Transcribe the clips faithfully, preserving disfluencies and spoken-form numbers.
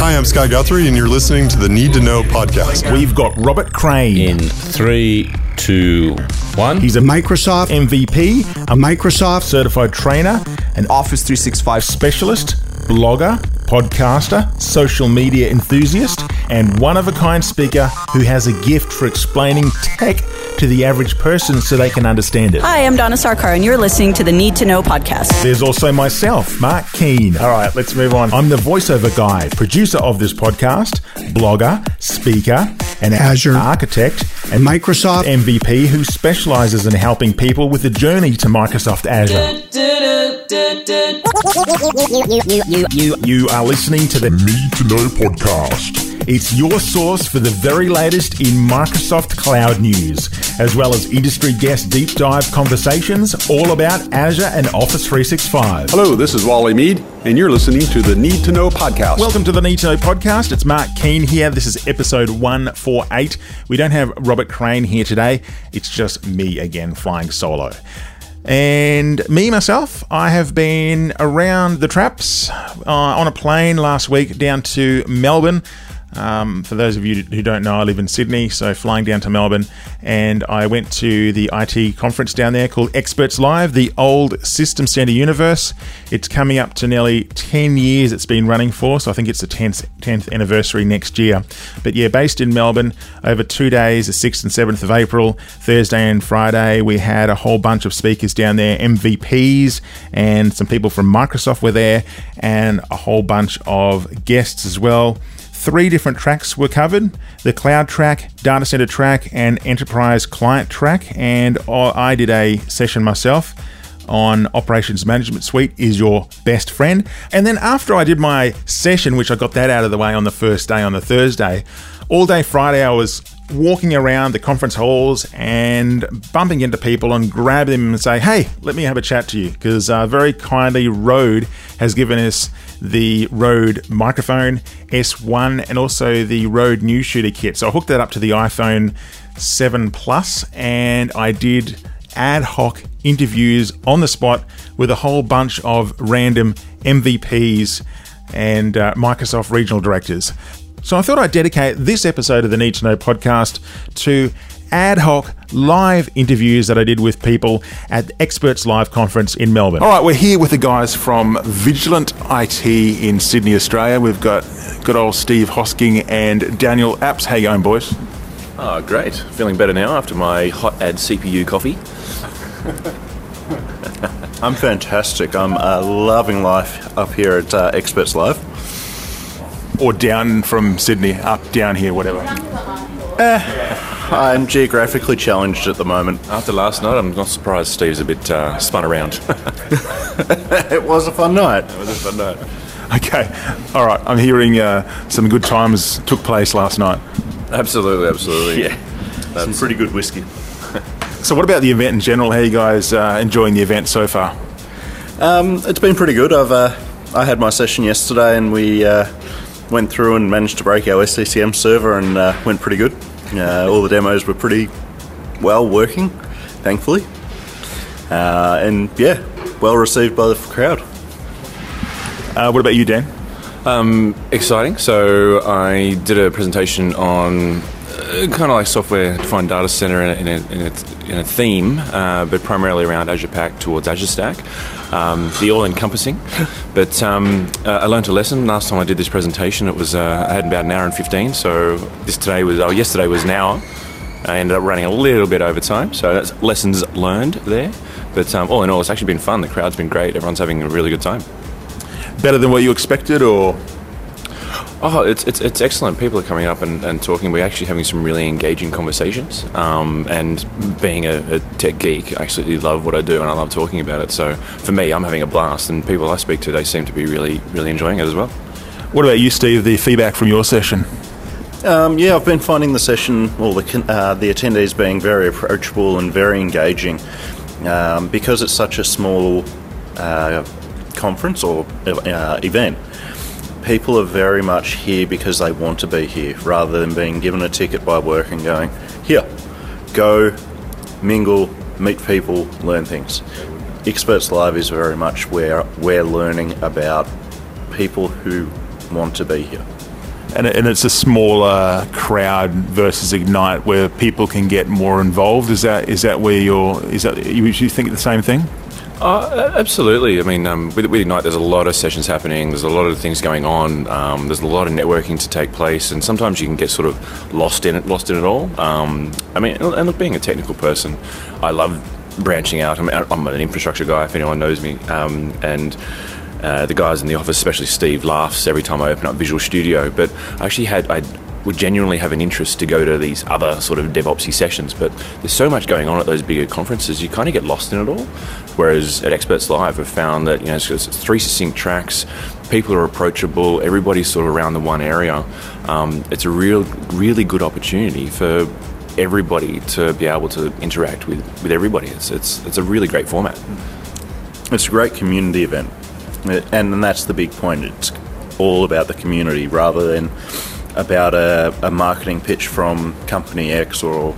Hi, I'm Scott Guthrie, and you're listening to the Need to Know podcast. We've got Robert Crane. In three, two, one. He's a Microsoft M V P, a Microsoft certified trainer, an Office three sixty-five specialist, blogger, podcaster, social media enthusiast, and one-of-a-kind speaker who has a gift for explaining tech to the average person so they can understand it. Hi, I'm Donna Sarkar, and you're listening to the Need to Know podcast. There's also myself, Mark Keane. All right, let's move on. I'm the voiceover guy, producer of this podcast, blogger, speaker, an Azure architect, and Microsoft M V P who specializes in helping people with the journey to Microsoft Azure. You, you, you, you are listening to the Need to Know podcast. It's your source for the very latest in Microsoft Cloud news, as well as industry guest deep dive conversations all about Azure and Office three sixty-five. Hello, this is Wally Mead, and you're listening to the Need to Know podcast. Welcome to the Need to Know podcast. It's Mark Keane here. This is episode one forty-eight. We don't have Robert Crane here today. It's just me again, flying solo. And me, myself, I have been around the traps uh, on a plane last week down to Melbourne. Um, for those of you who don't know, I live in Sydney, so flying down to Melbourne, and I went to the I T conference down there called Experts Live, the old System Center universe. It's coming up to nearly ten years it's been running for, so I think it's the tenth, tenth anniversary next year. But yeah, based in Melbourne, over two days, the sixth and seventh of April, Thursday and Friday, we had a whole bunch of speakers down there, M V Ps, and some people from Microsoft were there, and a whole bunch of guests as well. Three different tracks were covered, the cloud track, data center track, and enterprise client track. And I did a session myself on Operations Management Suite is your best friend. And then after I did my session, which I got that out of the way on the first day, on the Thursday, all day Friday I was walking around the conference halls and bumping into people and grabbing them and say, hey, let me have a chat to you. Because uh, very kindly Rode has given us the Rode microphone S one and also the Rode News Shooter kit. So I hooked that up to the iPhone seven Plus and I did ad hoc interviews on the spot with a whole bunch of random M V Ps and uh, Microsoft regional directors. So I thought I'd dedicate this episode of the Need to Know podcast to ad hoc live interviews that I did with people at the Experts Live conference in Melbourne. All right, we're here with the guys from Vigilant I T in Sydney, Australia. We've got good old Steve Hosking and Daniel Apps. How you going, boys? Oh, great. Feeling better now after my hot ad C P U coffee. I'm fantastic. I'm uh, loving life up here at uh, Experts Live. Or down from Sydney, up, down here, whatever. Eh, I'm geographically challenged at the moment. After last night, I'm not surprised Steve's a bit uh, spun around. It was a fun night. It was a fun night. Okay, all right. I'm hearing uh, some good times took place last night. Absolutely, absolutely. Yeah, that's some pretty good whiskey. So what about the event in general? How are you guys uh, enjoying the event so far? Um, it's been pretty good. I've uh, I had my session yesterday and we uh, went through and managed to break our S C C M server and uh, went pretty good. Uh, all the demos were pretty well working, thankfully. Uh, and yeah, well received by the crowd. Uh, what about you, Dan? Um, exciting. So I did a presentation on uh, kind of like software-defined data center in a, in a, in a, in a theme, uh, but primarily around Azure Pack towards Azure Stack. Um, the all-encompassing. But um, uh, I learned a lesson last time I did this presentation. It was uh, I had about an hour and fifteen. So this today was oh yesterday was an hour. I ended up running a little bit over time. So that's lessons learned there. But um, all in all, it's actually been fun. The crowd's been great. Everyone's having a really good time. Better than what you expected, or? Oh, it's it's it's excellent. People are coming up and, and talking. We're actually having some really engaging conversations. Um, and being a, a tech geek, I absolutely love what I do and I love talking about it. So for me, I'm having a blast, and people I speak to, they seem to be really, really enjoying it as well. What about you, Steve, the feedback from your session? Um, yeah, I've been finding the session, well, the, uh, the attendees being very approachable and very engaging. Um, because it's such a small uh, conference or uh, event, people are very much here because they want to be here, rather than being given a ticket by work and going, here, go, mingle, meet people, learn things. Experts Live is very much where we're learning about people who want to be here. and, and it's a smaller crowd versus Ignite, where people can get more involved. Is that is that where you're? Is that you, you think the same thing? Uh, absolutely. I mean, um, with, with Ignite, there's a lot of sessions happening. There's a lot of things going on. Um, there's a lot of networking to take place, and sometimes you can get sort of lost in it, lost in it all. Um, I mean, and look, being a technical person, I love branching out. I'm, I'm an infrastructure guy, if anyone knows me, um, and uh, the guys in the office, especially Steve, laughs every time I open up Visual Studio. But I actually had I would genuinely have an interest to go to these other sort of DevOpsy sessions, but there's so much going on at those bigger conferences, you kind of get lost in it all. Whereas at Experts Live, I've found that, you know, it's, it's three succinct tracks, people are approachable, everybody's sort of around the one area. Um, it's a real, really good opportunity for everybody to be able to interact with, with everybody. It's, it's, it's a really great format. It's a great community event, and that's the big point. It's all about the community rather than about a, a marketing pitch from company X or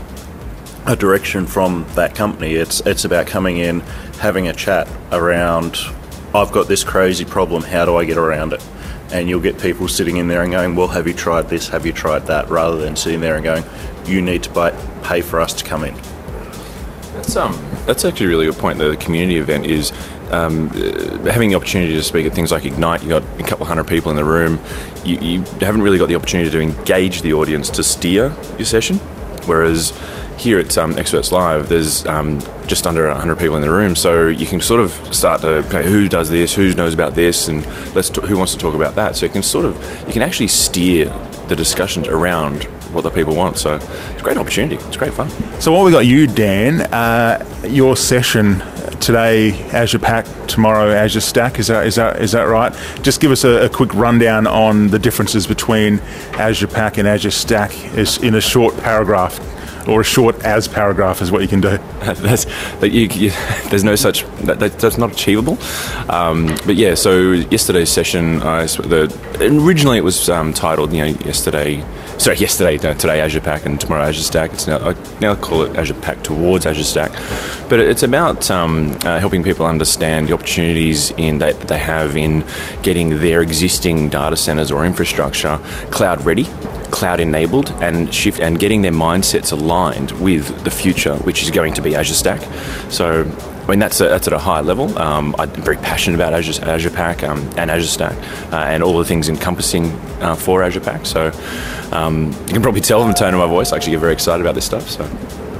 a direction from that company. It's it's about coming in, having a chat around, I've got this crazy problem, how do I get around it? And you'll get people sitting in there and going, well, have you tried this, have you tried that, rather than sitting there and going, you need to buy, pay for us to come in. That's um that's actually a really good point. The community event is um, uh, having the opportunity to speak at things like Ignite. You got a couple of hundred people in the room. You, you haven't really got the opportunity to engage the audience to steer your session. Whereas here at um, Experts Live, there's um, just under one hundred people in the room, so you can sort of start to, okay, who does this, who knows about this, and let's t- who wants to talk about that. So you can sort of you can actually steer the discussions around what the people want. So it's a great opportunity. It's great fun. So while we got you, Dan, uh, your session today, Azure Pack, tomorrow Azure Stack, is that is that is that right? Just give us a, a quick rundown on the differences between Azure Pack and Azure Stack is in a short paragraph, or a short as paragraph is what you can do. That's, that you, you, there's no such, that, that, that's not achievable. Um, but yeah, so yesterday's session, I, the, originally it was um, titled, you know, yesterday, sorry, yesterday, no, today Azure Pack and tomorrow Azure Stack. It's now, I now call it Azure Pack towards Azure Stack. But it's about um, uh, helping people understand the opportunities in that they have in getting their existing data centers or infrastructure cloud ready, cloud enabled, and shift and getting their mindsets aligned with the future, which is going to be Azure Stack. So, I mean, that's a, that's at a high level. Um, I'm very passionate about Azure, Azure Pack um, and Azure Stack uh, and all the things encompassing uh, for Azure Pack. So, um, you can probably tell from the tone of my voice, I actually get very excited about this stuff. So,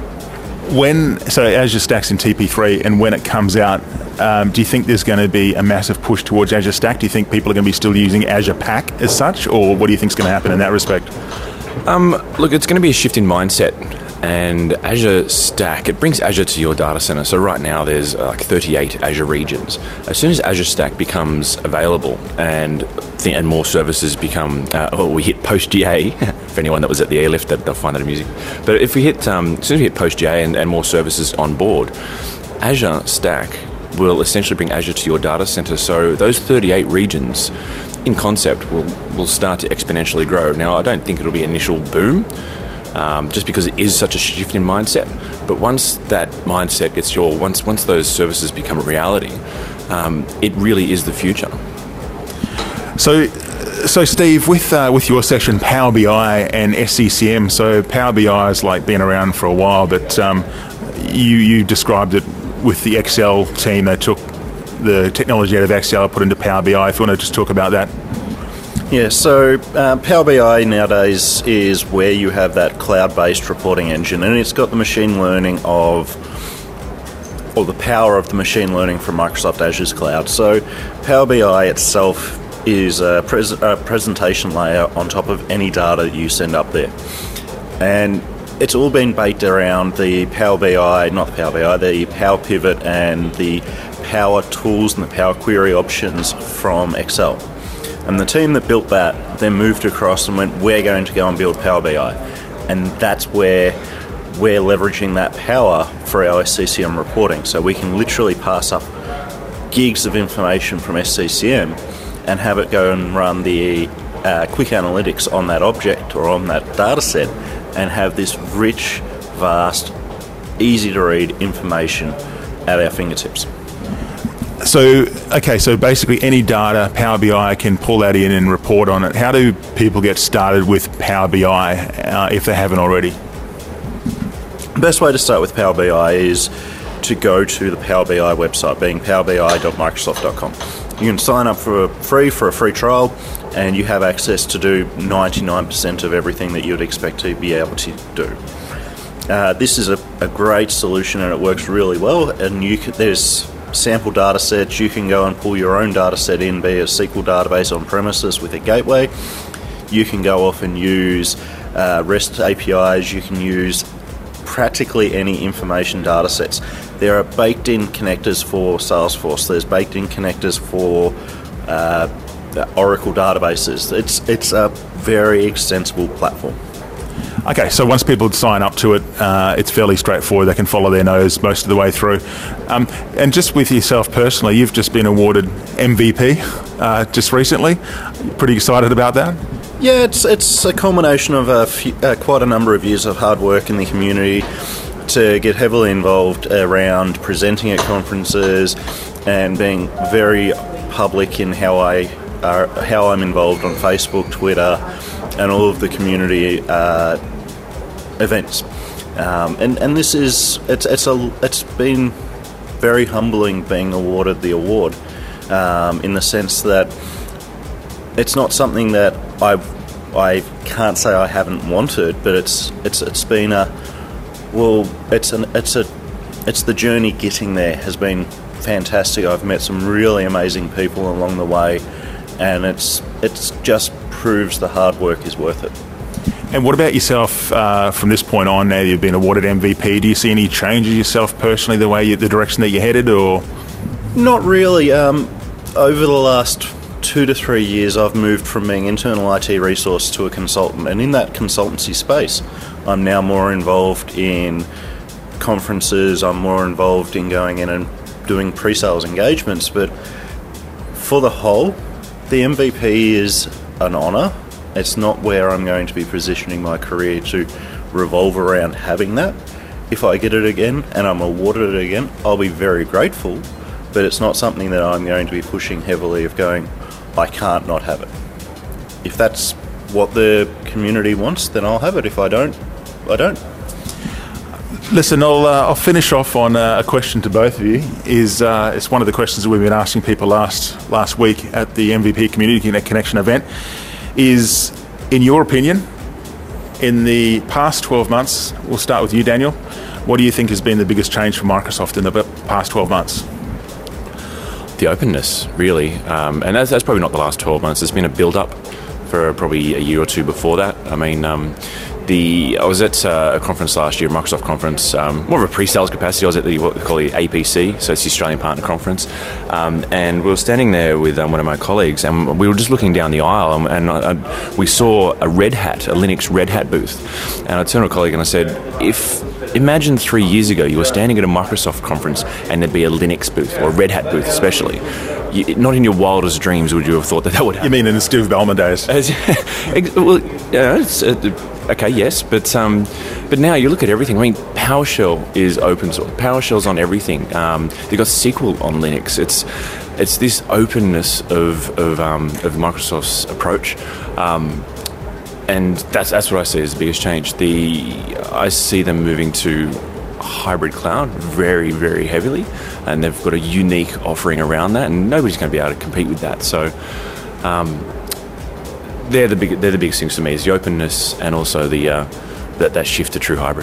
when so Azure Stack's in T P three, and when it comes out, um, do you think there's going to be a massive push towards Azure Stack? Do you think people are going to be still using Azure Pack as such, or what do you think is going to happen in that respect? Um, look, it's going to be a shift in mindset, and Azure Stack, it brings Azure to your data center. So right now there's uh, like thirty-eight Azure regions. As soon as Azure Stack becomes available and th- and more services become, uh, well, we hit post-G A, for anyone that was at the airlift, that they'll find that amusing. But if we hit, um, as soon as we hit post-G A and, and more services on board, Azure Stack will essentially bring Azure to your data center. So those thirty-eight regions, in concept, will will start to exponentially grow. Now, I don't think it'll be an initial boom, um, just because it is such a shift in mindset. But once that mindset gets your, once once those services become a reality, um, it really is the future. So, so Steve, with uh, with your section, Power B I and S C C M. So Power B I has like been around for a while, but um, you you described it with the Excel team. They took the technology out of Excel, put into Power B I. If you want to just talk about that. Yeah, so uh, Power B I nowadays is where you have that cloud-based reporting engine, and it's got the machine learning of, or the power of the machine learning from Microsoft Azure's cloud. So Power B I itself is a, pres- a presentation layer on top of any data you send up there. And it's all been baked around the Power B I, not the Power B I, the Power Pivot and the Power Tools and the Power Query options from Excel. And the team that built that then moved across and went, we're going to go and build Power B I. And that's where we're leveraging that power for our S C C M reporting. So we can literally pass up gigs of information from S C C M and have it go and run the uh, quick analytics on that object or on that data set and have this rich, vast, easy to read information at our fingertips. So, okay, so basically any data, Power B I can pull that in and report on it. How do people get started with Power B I uh, if they haven't already? The best way to start with Power B I is to go to the Power B I website, being power b i dot microsoft dot com. You can sign up for a free for a free trial, and you have access to do ninety-nine percent of everything that you'd expect to be able to do. Uh, this is a, a great solution, and it works really well. And you can, there's sample data sets. You can go and pull your own data set in, be a S Q L database on premises with a gateway. You can go off and use uh, REST A P Is. You can use practically any information data sets. There are baked-in connectors for Salesforce. There's baked-in connectors for uh, Oracle databases. It's it's a very extensible platform. Okay, so once people sign up to it, uh, it's fairly straightforward. They can follow their nose most of the way through. Um, and just with yourself personally, you've just been awarded M V P uh, just recently. Pretty excited about that? Yeah, it's it's a culmination of a few, uh, quite a number of years of hard work in the community to get heavily involved around presenting at conferences and being very public in how I uh, how I'm involved on Facebook, Twitter, and all of the community uh, events. Um, and and this is it's it's a it's been very humbling being awarded the award um, in the sense that it's not something that I I can't say I haven't wanted, but it's it's it's been a well it's an it's a it's the journey getting there has been fantastic. I've met some really amazing people along the way, and it's it's just proves the hard work is worth it. And what about yourself uh, from this point on? Now you've been awarded M V P. Do you see any changes yourself personally, the way you, the direction that you're headed, or not really? Um, over the last two to three years, I've moved from being internal I T resource to a consultant, and in that consultancy space, I'm now more involved in conferences. I'm more involved in going in and doing pre-sales engagements. But for the whole, the M V P is an honour. It's not where I'm going to be positioning my career to revolve around having that. If I get it again and I'm awarded it again, I'll be very grateful, but it's not something that I'm going to be pushing heavily of going, I can't not have it. If that's what the community wants, then I'll have it. If I don't, I don't. Listen, I'll, uh, I'll finish off on uh, a question to both of you. Is uh, It's one of the questions that we've been asking people last last week at the M V P Community Connection event. Is, in your opinion, in the past twelve months, we'll start with you, Daniel, what do you think has been the biggest change for Microsoft in the past twelve months? The openness, really. Um, and that's, that's probably not the last twelve months. There's been a build-up for probably a year or two before that. I mean, um, the I was at uh, a conference last year, a Microsoft conference, um, more of a pre-sales capacity. I was at the what we call the A P C, so it's the Australian Partner Conference, um, and we were standing there with um, one of my colleagues, and we were just looking down the aisle, and, and I, I, we saw a Red Hat, a Linux Red Hat booth, and I turned to a colleague and I said, if imagine three years ago you were standing at a Microsoft conference and there'd be a Linux booth, or a Red Hat booth especially, you, not in your wildest dreams would you have thought that that would happen. You mean in the Steve Ballmer days? Well, yeah, it's, uh, okay, yes, but um, but now you look at everything. I mean, PowerShell is open source. PowerShell's on everything. Um, they've got S Q L on Linux. It's it's this openness of of, um, of Microsoft's approach, um, and that's that's what I see as the biggest change. The I see them moving to hybrid cloud very, very heavily, and they've got a unique offering around that, and nobody's going to be able to compete with that. So. Um, They're the big, they're the biggest things for me, is the openness and also the uh, that, that shift to true hybrid.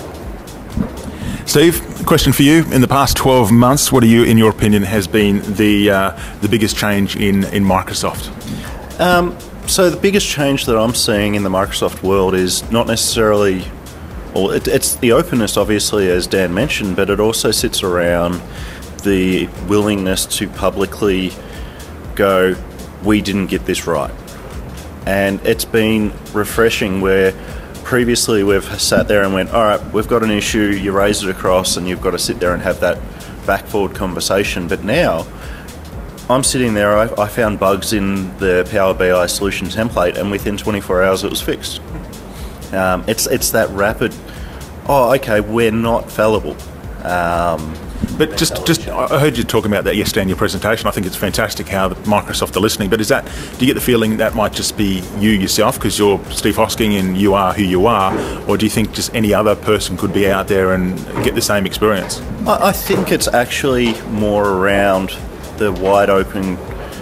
Steve, question for you. In the past twelve months, what do you, in your opinion, has been the uh, the biggest change in, in Microsoft? Um, so the biggest change that I'm seeing in the Microsoft world is not necessarily, well, it, it's the openness, obviously, as Dan mentioned, but it also sits around the willingness to publicly go, we didn't get this right. And it's been refreshing where previously we've sat there and went, all right, we've got an issue, you raise it across and you've got to sit there and have that back-forward conversation. But now I'm sitting there, I, I found bugs in the Power B I solution template, and within twenty-four hours it was fixed. Um, it's, it's that rapid, oh, okay, we're not fallible. Um, But just, just I heard you talking about that yesterday in your presentation. I think it's fantastic how the Microsoft are listening. But is that, do you get the feeling that might just be you yourself because you're Steve Hosking and you are who you are, or do you think just any other person could be out there and get the same experience? I I think it's actually more around the wide open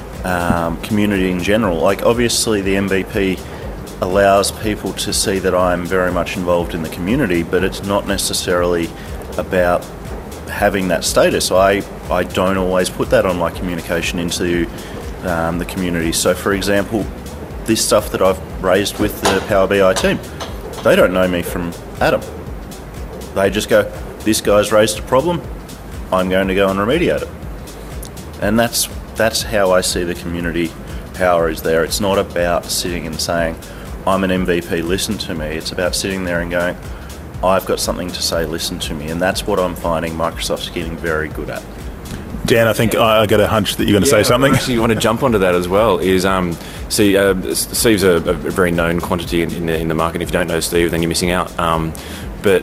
um, community in general. Like obviously the M V P allows people to see that I'm very much involved in the community, but it's not necessarily about having that status. I, I don't always put that on my communication into um, the community. So for example, this stuff that I've raised with the Power B I team, they don't know me from Adam. They just go, this guy's raised a problem, I'm going to go and remediate it. And that's that's how I see the community power is there. It's not about sitting and saying, I'm an M V P, listen to me. It's about sitting there and going, I've got something to say, listen to me. And that's what I'm finding Microsoft's getting very good at. Dan, I think I I got a hunch that you're going to Yeah, say something. I actually want to jump onto that as well. Is um, see, uh, Steve's a, a very known quantity in, in, the, in the market. If you don't know Steve, then you're missing out. Um, but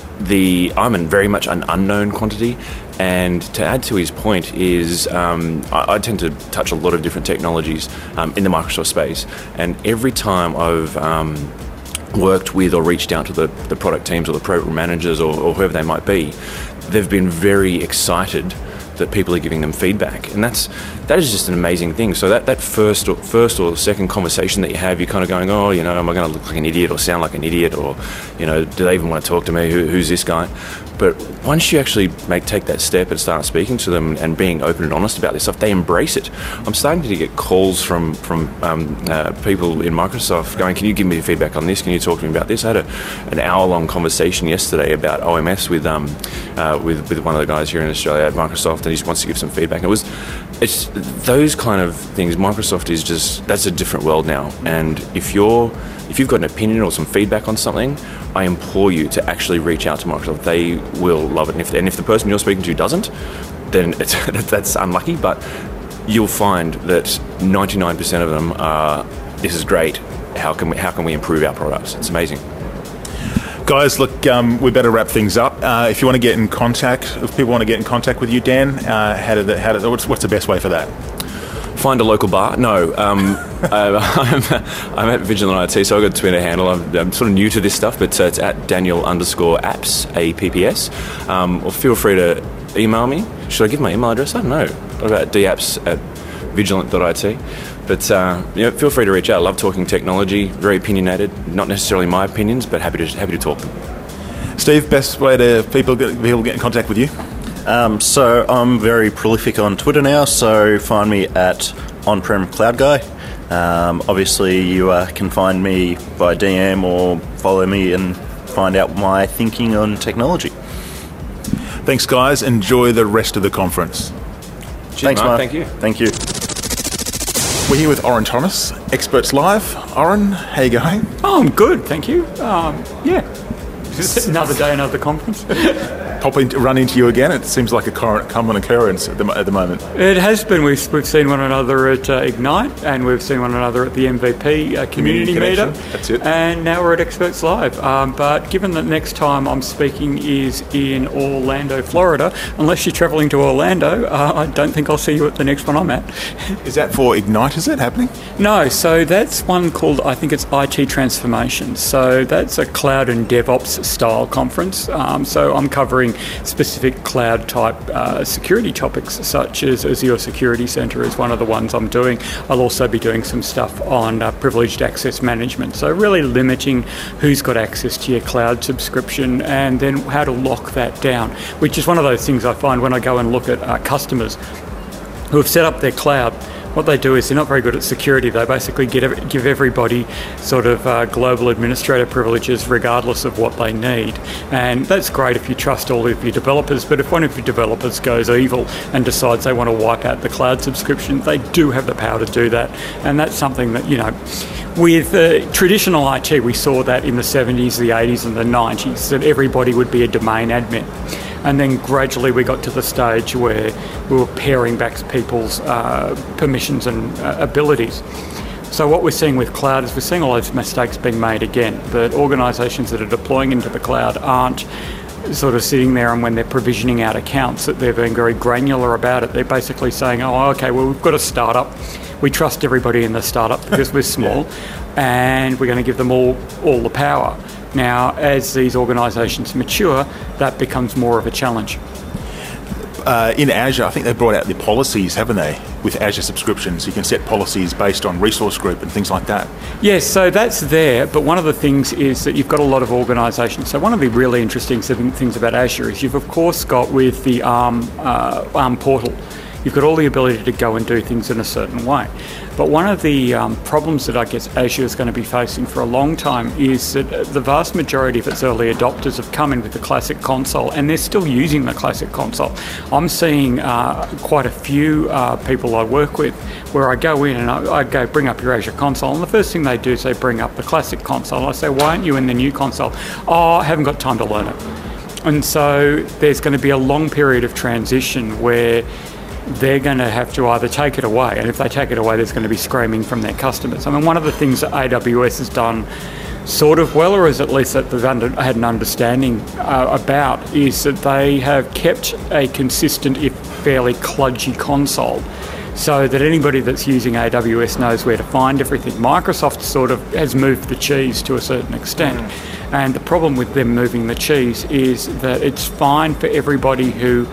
the I'm in very much an unknown quantity. And to add to his point is um, I, I tend to touch a lot of different technologies um, in the Microsoft space. And every time I've um, worked with or reached out to the, the product teams or the program managers or, or whoever they might be, they've been very excited that people are giving them feedback, and that's that is just an amazing thing. So that, that first or first or second conversation that you have, you're kind of going, oh, you know, am I going to look like an idiot or sound like an idiot, or, you know, do they even want to talk to me? Who, who's this guy? But once you actually make take that step and start speaking to them and being open and honest about this stuff, they embrace it. I'm starting to get calls from from um, uh, people in Microsoft going, can you give me feedback on this? Can you talk to me about this? I had a, an hour-long conversation yesterday about O M S with um uh, with with one of the guys here in Australia at Microsoft, and he just wants to give some feedback. And it was, it's those kind of things. Microsoft is just, that's a different world now. And if you're if you've got an opinion or some feedback on something, I implore you to actually reach out to Microsoft. They will love it. And if, and if the person you're speaking to doesn't, then it's, that's unlucky. But you'll find that ninety-nine percent of them are, this is great. How can we, how can we improve our products? It's amazing. Guys, look, um, we better wrap things up. Uh, if you want to get in contact, if people want to get in contact with you, Dan, uh, how did the, how did, what's, what's the best way for that? Find a local bar. No, um, uh, I'm, I'm at Vigilant I T, so I've got a Twitter handle. I'm, I'm sort of new to this stuff, but uh, it's at Daniel underscore apps, A P P S. Um, or feel free to email me. Should I give my email address? I don't know. What about dapps at vigilant dot I T? But uh, you know, feel free to reach out. I love talking technology, very opinionated. Not necessarily my opinions, but happy to happy to talk them. Steve, best way to people get, people get in contact with you? Um, so I'm very prolific on Twitter now, so find me at On-Prem Cloud Guy. Um, obviously, you uh, can find me by D M or follow me and find out my thinking on technology. Thanks, guys. Enjoy the rest of the conference. Cheers, Thanks, Mark. Mark. Thank you. Thank you. We're here with Oren Thomas, Experts Live. Oren, how you going? Oh, I'm good, thank you. Um, yeah, another day, another conference. Pop in, run into you again. It seems like a current, common occurrence at the, at the moment. It has been. We've, we've seen one another at uh, Ignite, and we've seen one another at the M V P uh, community, Community meetup. Connection, that's it. And now we're at Experts Live. Um, but given that next time I'm speaking is in Orlando, Florida, unless you're travelling to Orlando, uh, I don't think I'll see you at the next one I'm at. Is that for Ignite, is it happening? No, so that's one called, I think it's I T Transformation. So that's a cloud and DevOps style conference. Um, so I'm covering specific cloud type uh, security topics, such as Azure Security Center is one of the ones I'm doing. I'll also be doing some stuff on uh, privileged access management. So really limiting who's got access to your cloud subscription and then how to lock that down, which is one of those things I find when I go and look at uh, customers who have set up their cloud. What they do is they're not very good at security. They basically get, give everybody sort of uh, global administrator privileges regardless of what they need. And that's great if you trust all of your developers, but if one of your developers goes evil and decides they want to wipe out the cloud subscription, they do have the power to do that. And that's something that, you know, with uh, traditional I T, we saw that in the seventies, the eighties and the nineties, that everybody would be a domain admin. And then gradually we got to the stage where we were paring back people's uh, permissions and uh, abilities. So what we're seeing with cloud is we're seeing all those mistakes being made again, that organisations that are deploying into the cloud aren't sort of sitting there and when they're provisioning out accounts that they're being very granular about it. They're basically saying, oh, okay, well, we've got a startup. We trust everybody in the startup because we're small yeah. and we're going to give them all, all the power. Now, as these organisations mature, that becomes more of a challenge. Uh, in Azure, I think they've brought out the policies, haven't they, with Azure subscriptions? You can set policies based on resource group and things like that. Yes, so that's there, but one of the things is that you've got a lot of organisations. So one of the really interesting things about Azure is you've, of course, got with the ARM, uh, ARM portal, you've got all the ability to go and do things in a certain way. But one of the um, problems that I guess Azure is going to be facing for a long time is that the vast majority of its early adopters have come in with the classic console and they're still using the classic console. I'm seeing uh, quite a few uh, people I work with where I go in and I, I go, bring up your Azure console, and the first thing they do is they bring up the classic console. And I say, why aren't you in the new console? Oh, I haven't got time to learn it. And so there's going to be a long period of transition where they're going to have to either take it away, and if they take it away, there's going to be screaming from their customers. I mean, one of the things that A W S has done sort of well, or is at least that they've under, had an understanding uh, about, is that they have kept a consistent, if fairly kludgy console, so that anybody that's using A W S knows where to find everything. Microsoft sort of has moved the cheese to a certain extent, mm. and the problem with them moving the cheese is that it's fine for everybody who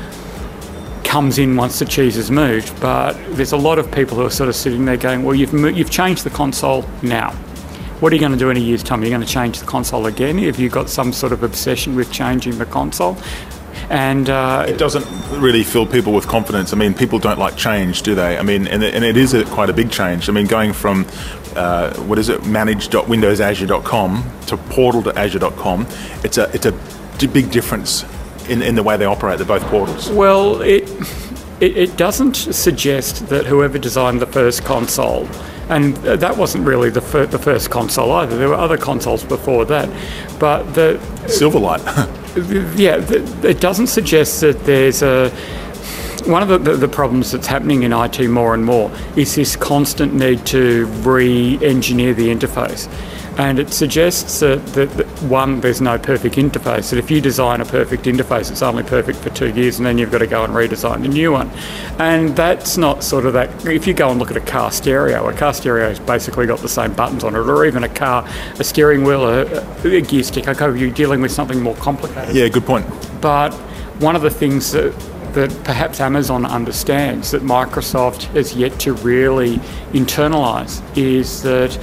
comes in once the cheese is moved, but there's a lot of people who are sort of sitting there going, well, you've mo- you've changed the console now. What are you going to do in a year's time? Are you going to change the console again? Have you got some sort of obsession with changing the console? And uh, it doesn't really fill people with confidence. I mean, people don't like change, do they? I mean, and it, and it is a, quite a big change. I mean, going from uh, what is it, manage dot windows azure dot com to portal dot azure dot com, it's a it's a big difference in, in the way they operate. They're both portals. Well, it, it it doesn't suggest that whoever designed the first console, and that wasn't really the fir- the first console either. There were other consoles before that, but the Silverlight. yeah, the, it doesn't suggest that there's a. One of the, the, the problems that's happening in I T more and more is this constant need to re-engineer the interface. And it suggests that, that, that, one, there's no perfect interface. That if you design a perfect interface, it's only perfect for two years and then you've got to go and redesign a new one. And that's not sort of that... If you go and look at a car stereo, a car stereo has basically got the same buttons on it, or even a car, a steering wheel, a, a gear stick. Okay, you're dealing with something more complicated. Yeah, good point. But one of the things that that perhaps Amazon understands that Microsoft has yet to really internalise is that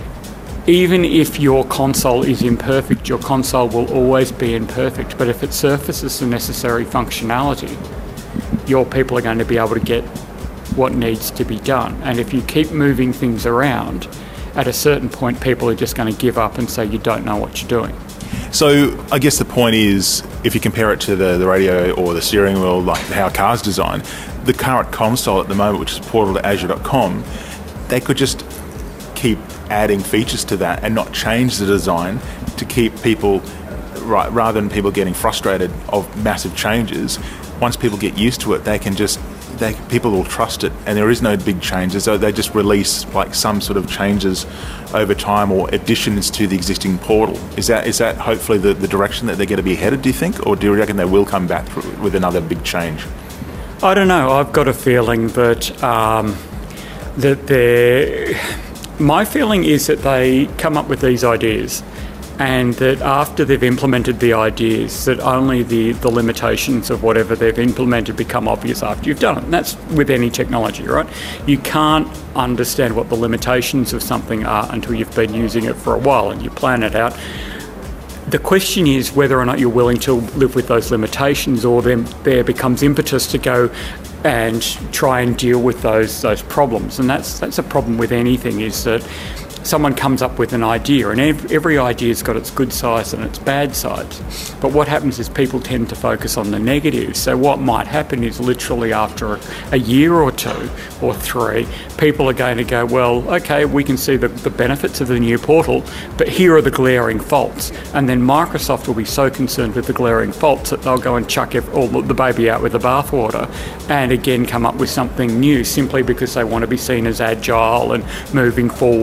even if your console is imperfect, your console will always be imperfect. But if it surfaces the necessary functionality, your people are going to be able to get what needs to be done. And if you keep moving things around, at a certain point, people are just going to give up and say you don't know what you're doing. So I guess the point is, if you compare it to the, the radio or the steering wheel, like how cars design, the current console at the moment, which is portal dot azure dot com, they could just keep adding features to that and not change the design to keep people, right, rather than people getting frustrated of massive changes. Once people get used to it, they can just, they, people will trust it, and there is no big changes. So they just release like some sort of changes over time or additions to the existing portal. Is that is that hopefully the, the direction that they're going to be headed, do you think? Or do you reckon they will come back with another big change? I don't know. I've got a feeling that um, that they're... My feeling is that they come up with these ideas, and that after they've implemented the ideas, that only the, the limitations of whatever they've implemented become obvious after you've done it. And that's with any technology, right? You can't understand what the limitations of something are until you've been using it for a while and you plan it out. The question is whether or not you're willing to live with those limitations, or then there becomes impetus to go and try and deal with those those problems. And that's that's a problem with anything, is that someone comes up with an idea, and every idea's got its good sides and its bad sides. But what happens is people tend to focus on the negatives. So what might happen is literally after a, a year or two or three, people are going to go, well, okay, we can see the, the benefits of the new portal, but here are the glaring faults. And then Microsoft will be so concerned with the glaring faults that they'll go and chuck all the baby out with the bathwater and again come up with something new, simply because they want to be seen as agile and moving forward and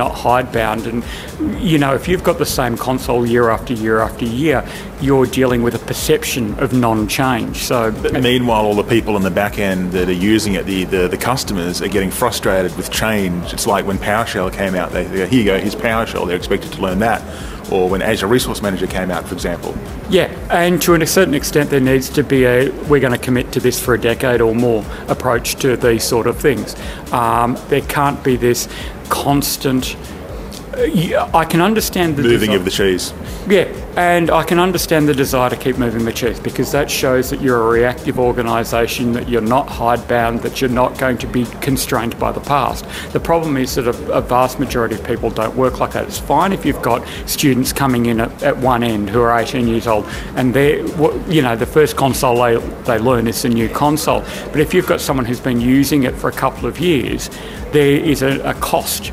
not hidebound. And, you know, if you've got the same console year after year after year, you're dealing with a perception of non-change. So, but meanwhile, all the people in the back end that are using it, the, the, the customers, are getting frustrated with change. It's like when PowerShell came out, they, they go, here you go, here's PowerShell, they're expected to learn that. Or when Azure Resource Manager came out, for example. Yeah, and to a certain extent there needs to be a, we're going to commit to this for a decade or more approach to these sort of things. Um, there can't be this constant, uh, yeah, I can understand the moving desire, of the cheese. Yeah, and I can understand the desire to keep moving the cheese, because that shows that you're a reactive organisation, that you're not hidebound, that you're not going to be constrained by the past. The problem is that a, a vast majority of people don't work like that. It's fine if you've got students coming in at, at one end who are eighteen years old, and they're, you know, the first console they, they learn is the new console. But if you've got someone who's been using it for a couple of years, there is a, a cost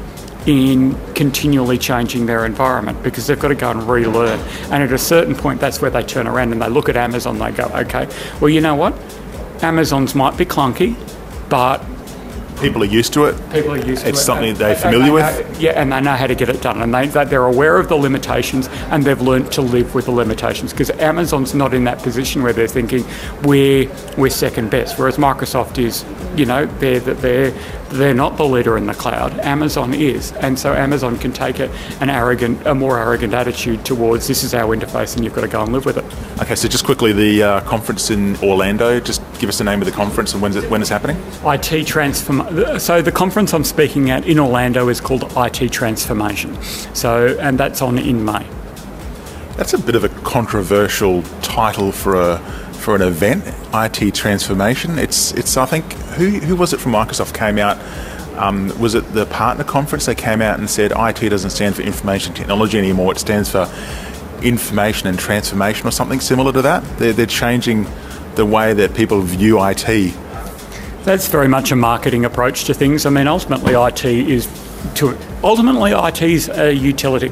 in continually changing their environment, because they've got to go and relearn. And at a certain point, that's where they turn around and they look at Amazon, they go, okay, well, you know what? Amazon's might be clunky, but people are used to it. People are used to it. It's something and, they're familiar and with. they know, yeah, and they know how to get it done. And they, they're aware of the limitations, and they've learnt to live with the limitations, because Amazon's not in that position where they're thinking we're, we're second best, whereas Microsoft is, you know, they're, they're, they're not the leader in the cloud. Amazon is. And so Amazon can take a, an arrogant, a more arrogant attitude towards this is our interface and you've got to go and live with it. Okay, so just quickly, the uh, conference in Orlando, just give us the name of the conference and when's it, when it's happening? I T Transform. So the conference I'm speaking at in Orlando is called I T Transformation. So, and that's on in May. That's a bit of a controversial title for a for an event, I T Transformation. It's it's I think who who was it from Microsoft came out? Um, was it the partner conference? They came out and said I T doesn't stand for information technology anymore. It stands for information and transformation, or something similar to that. They're they're changing the way that people view I T. That's very much a marketing approach to things. I mean, ultimately, I T is to ultimately I T is a utility.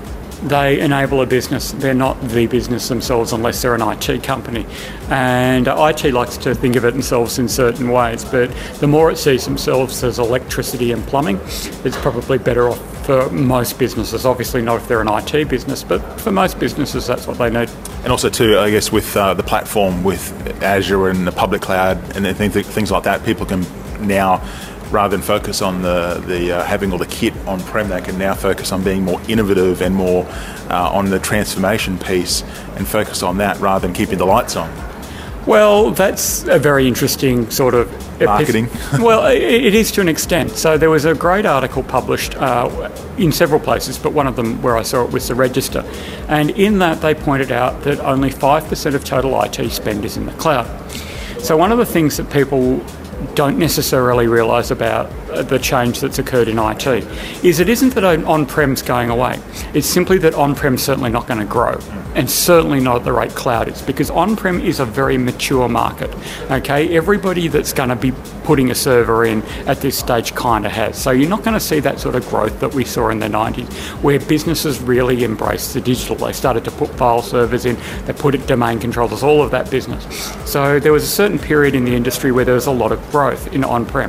They enable a business. They're not the business themselves unless they're an I T company. And I T likes to think of it themselves in certain ways, but the more it sees themselves as electricity and plumbing, it's probably better off for most businesses. Obviously not if they're an I T business, but for most businesses that's what they need. And also too, I guess with uh, the platform, with Azure and the public cloud and things, things like that, people can now, rather than focus on the, the uh, having all the kit on-prem, they can now focus on being more innovative and more uh, on the transformation piece and focus on that rather than keeping the lights on. Well, that's a very interesting sort of... marketing. Well, it, it is to an extent. So there was a great article published uh, in several places, but one of them where I saw it was the Register. And in that they pointed out that only five percent of total I T spend is in the cloud. So one of the things that people don't necessarily realise about the change that's occurred in I T is it isn't that on-prem's going away. It's simply that on-prem's certainly not going to grow, and certainly not at the rate cloud is, because on-prem is a very mature market. Okay, everybody that's going to be putting a server in at this stage kind of has. So you're not going to see that sort of growth that we saw in the nineties, where businesses really embraced the digital. They started to put file servers in, they put it domain controllers, all of that business. So there was a certain period in the industry where there was a lot of growth in on-prem.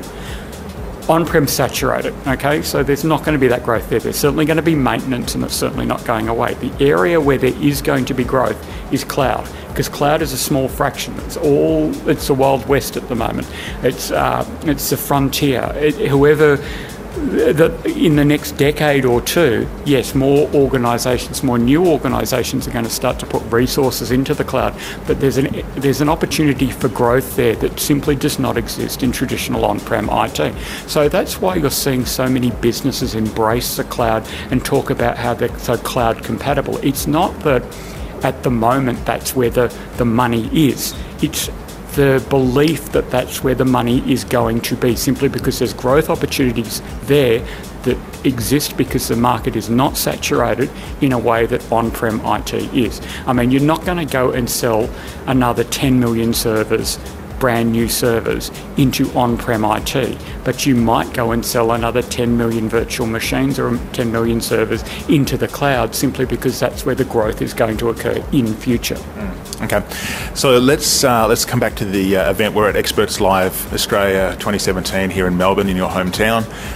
On-prem saturated, okay, so there's not going to be that growth there. There's certainly going to be maintenance, and it's certainly not going away. The area where there is going to be growth is cloud, because cloud is a small fraction. It's all, it's the Wild West at the moment. It's uh, it's the frontier. It, whoever, the, in the next decade or two, yes, more organisations, more new organisations are going to start to put resources into the cloud, but there's an there's an opportunity for growth there that simply does not exist in traditional on-prem I T. So that's why you're seeing so many businesses embrace the cloud and talk about how they're so cloud compatible. It's not that at the moment that's where the, the money is. It's the belief that that's where the money is going to be, simply because there's growth opportunities there that exist because the market is not saturated in a way that on-prem I T is. I mean, you're not going to go and sell another ten million servers, brand new servers, into on-prem I T, but you might go and sell another ten million virtual machines or ten million servers into the cloud, simply because that's where the growth is going to occur in future. Mm. Okay, so let's uh, let's come back to the uh, event. We're at Experts Live Australia twenty seventeen here in Melbourne, in your hometown.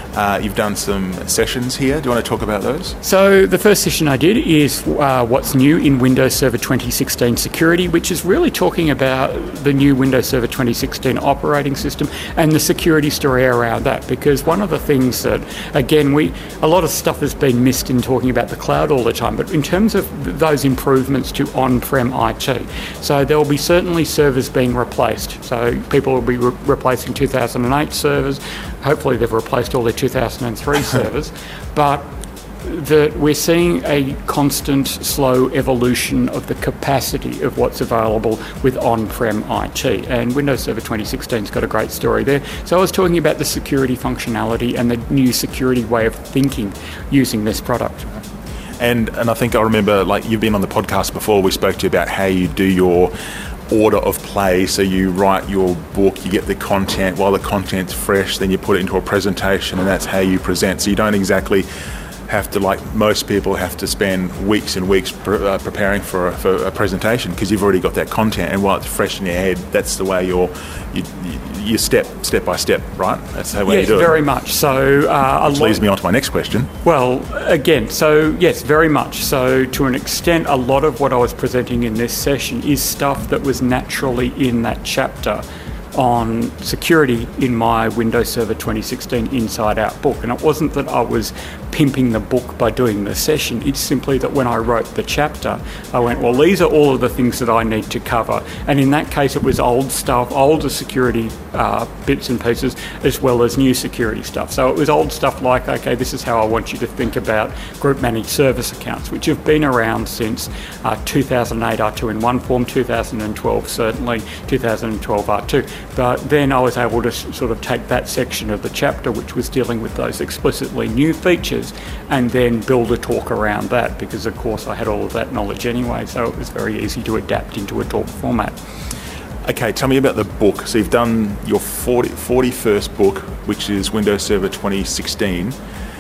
Uh, you've done some sessions here. Do you want to talk about those? So the first session I did is uh, what's new in Windows Server twenty sixteen security, which is really talking about the new Windows Server twenty sixteen operating system and the security story around that. Because one of the things that, again, we a lot of stuff has been missed in talking about the cloud all the time, but in terms of those improvements to on-prem I T, so there will be certainly servers being replaced. So people will be re- replacing two thousand eight servers. Hopefully they've replaced all their two thousand three servers, but that we're seeing a constant slow evolution of the capacity of what's available with on-prem I T, and Windows Server twenty sixteen's got a great story there. So I was talking about the security functionality and the new security way of thinking using this product. And and I think I remember, like, you've been on the podcast before, we spoke to you about how you do your order of play. So you write your book, you get the content, while the content's fresh, then you put it into a presentation, and that's how you present. So you don't exactly have to, like most people, have to spend weeks and weeks pre- uh, preparing for a, for a presentation, because you've already got that content, and while it's fresh in your head, that's the way you're you, you step step by step, right? That's the way yes, you do it. very much. So uh, Which leads me on to my next question. Well, again, so yes, very much. So to an extent, a lot of what I was presenting in this session is stuff that was naturally in that chapter on security in my Windows Server twenty sixteen Inside Out book. And it wasn't that I was pimping the book by doing the session, it's simply that when I wrote the chapter, I went, well, these are all of the things that I need to cover. And in that case, it was old stuff, older security uh, bits and pieces, as well as new security stuff. So it was old stuff like, okay, this is how I want you to think about group managed service accounts, which have been around since uh, two thousand eight R two in one form, two thousand twelve certainly, two thousand twelve R two. But then I was able to sort of take that section of the chapter, which was dealing with those explicitly new features, and then build a talk around that, because of course I had all of that knowledge anyway, so it was very easy to adapt into a talk format. Okay, tell me about the book. So you've done your forty, forty-first book, which is Windows Server twenty sixteen,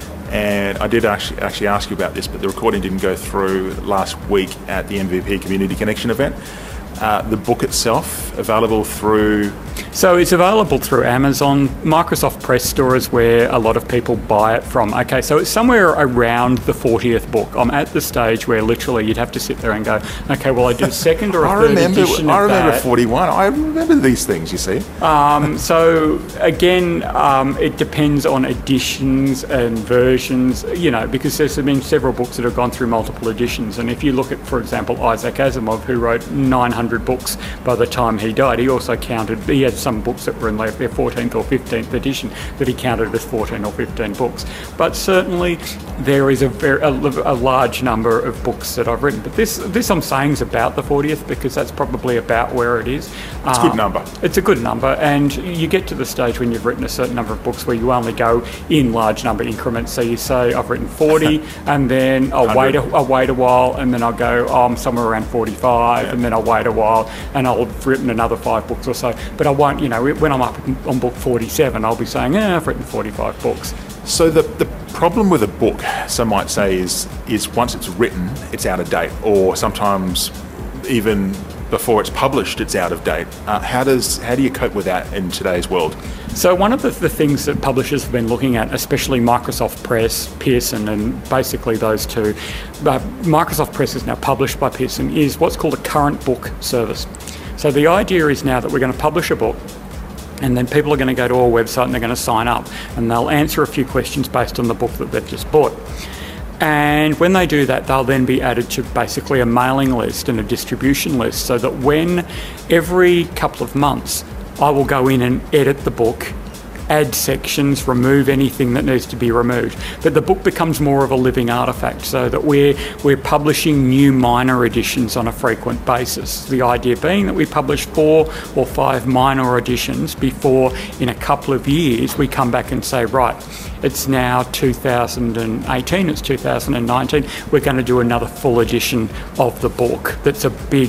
and I did actually, actually ask you about this, but the recording didn't go through last week at the M V P Community Connection event. Uh, the book itself, available through... So it's available through Amazon. Microsoft Press Store is where a lot of people buy it from. Okay, so it's somewhere around the fortieth book. I'm at the stage where literally you'd have to sit there and go, okay, well, I do a second or a I third remember, edition I of remember that. forty-one. I remember these things, you see. Um, so again, um, it depends on editions and versions, you know, because there's been several books that have gone through multiple editions. And if you look at, for example, Isaac Asimov, who wrote nine hundred books by the time he died, he also counted, he had some books that were in like their fourteenth or fifteenth edition that he counted as fourteen or fifteen books. But certainly there is a very a, a large number of books that I've written. But this this I'm saying is about the fortieth, because that's probably about where it is. It's a um, good number. It's a good number, and you get to the stage when you've written a certain number of books where you only go in large number increments. So you say, I've written forty, and then I'll wait a, I'll wait a while, and then I'll go, oh, I'm somewhere around forty-five, yeah. And then I'll wait a while, and I'll have written another five books or so. But I won't, you know, when I'm up on book forty-seven, I'll be saying, eh, I've written forty-five books. So the the problem with a book, some might say, is is once it's written, it's out of date, or sometimes even before it's published, it's out of date. Uh, how does how do you cope with that in today's world? So one of the, the things that publishers have been looking at, especially Microsoft Press, Pearson, and basically those two, uh, Microsoft Press is now published by Pearson, is what's called a current book service. So the idea is now that we're going to publish a book, and then people are going to go to our website and they're going to sign up, and they'll answer a few questions based on the book that they've just bought. And when they do that, they'll then be added to basically a mailing list and a distribution list, so that when every couple of months I will go in and edit the book, add sections, remove anything that needs to be removed. But the book becomes more of a living artefact, so that we're, we're publishing new minor editions on a frequent basis. The idea being that we publish four or five minor editions before, in a couple of years, we come back and say, right, it's now two thousand eighteen, it's two thousand nineteen, we're going to do another full edition of the book that's a big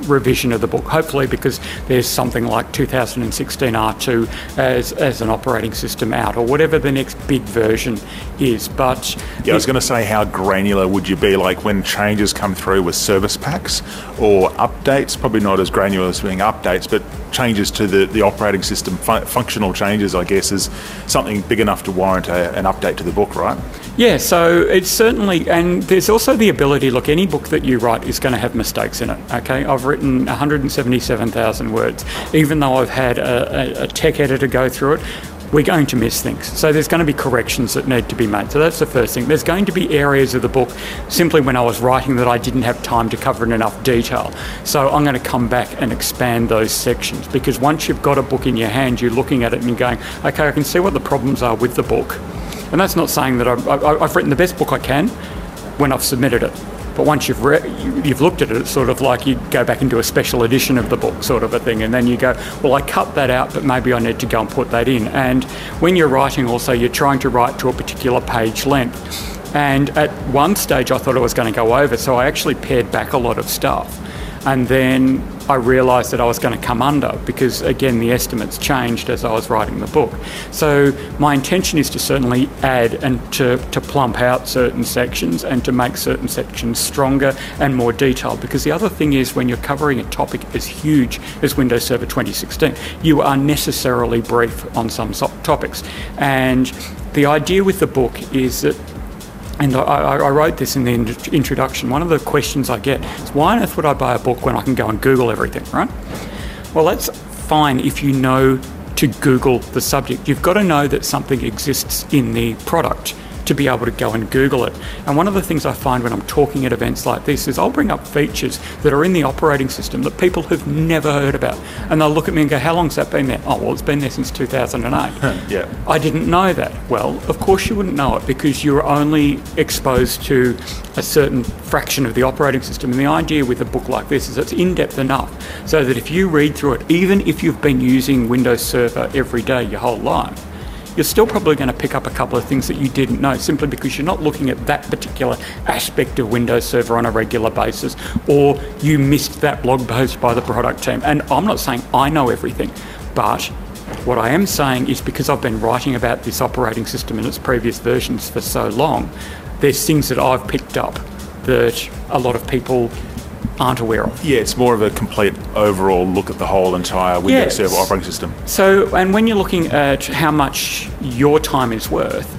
revision of the book, hopefully because there's something like two thousand sixteen R two as, as an operating system out, or whatever the next big version is. But yeah, I was going to say, how granular would you be, like when changes come through with service packs or updates? Probably not as granular as being updates, but changes to the, the operating system, fu- functional changes, I guess, is something big enough to warrant a, an update to the book, right? Yeah, so it's certainly, and there's also the ability, look, any book that you write is going to have mistakes in it, okay? I've written one hundred seventy-seven thousand words. Even though I've had a, a, a tech editor go through it, we're going to miss things. So there's going to be corrections that need to be made. So that's the first thing. There's going to be areas of the book simply when I was writing that I didn't have time to cover in enough detail. So I'm going to come back and expand those sections, because once you've got a book in your hand, you're looking at it and you're going, okay, I can see what the problems are with the book. And that's not saying that I've, I've written the best book I can when I've submitted it. But once you've re- you've looked at it, it's sort of like you go back and do a special edition of the book, sort of a thing, and then you go, well, I cut that out, but maybe I need to go and put that in. And when you're writing also, you're trying to write to a particular page length. And at one stage I thought I was going to go over, so I actually pared back a lot of stuff. And then I realised that I was going to come under, because again the estimates changed as I was writing the book. So my intention is to certainly add and to, to plump out certain sections and to make certain sections stronger and more detailed, because the other thing is, when you're covering a topic as huge as Windows Server twenty sixteen, you are necessarily brief on some so- topics. And the idea with the book is that, and I, I wrote this in the introduction, one of the questions I get is, why on earth would I buy a book when I can go and Google everything, right? Well, that's fine if you know to Google the subject. You've got to know that something exists in the product to be able to go and Google it. And one of the things I find when I'm talking at events like this is I'll bring up features that are in the operating system that people have never heard about. And they'll look at me and go, how long's that been there? Oh, well, it's been there since two thousand eight. Yeah. I didn't know that. Well, of course you wouldn't know it, because you're only exposed to a certain fraction of the operating system. And the idea with a book like this is it's in-depth enough so that if you read through it, even if you've been using Windows Server every day your whole life, you're still probably going to pick up a couple of things that you didn't know, simply because you're not looking at that particular aspect of Windows Server on a regular basis, or you missed that blog post by the product team. And I'm not saying I know everything, but what I am saying is, because I've been writing about this operating system and its previous versions for so long, there's things that I've picked up that a lot of people aren't aware of. Yeah, it's more of a complete overall look at the whole entire Windows Yes. Server operating system. So, and when you're looking at how much your time is worth,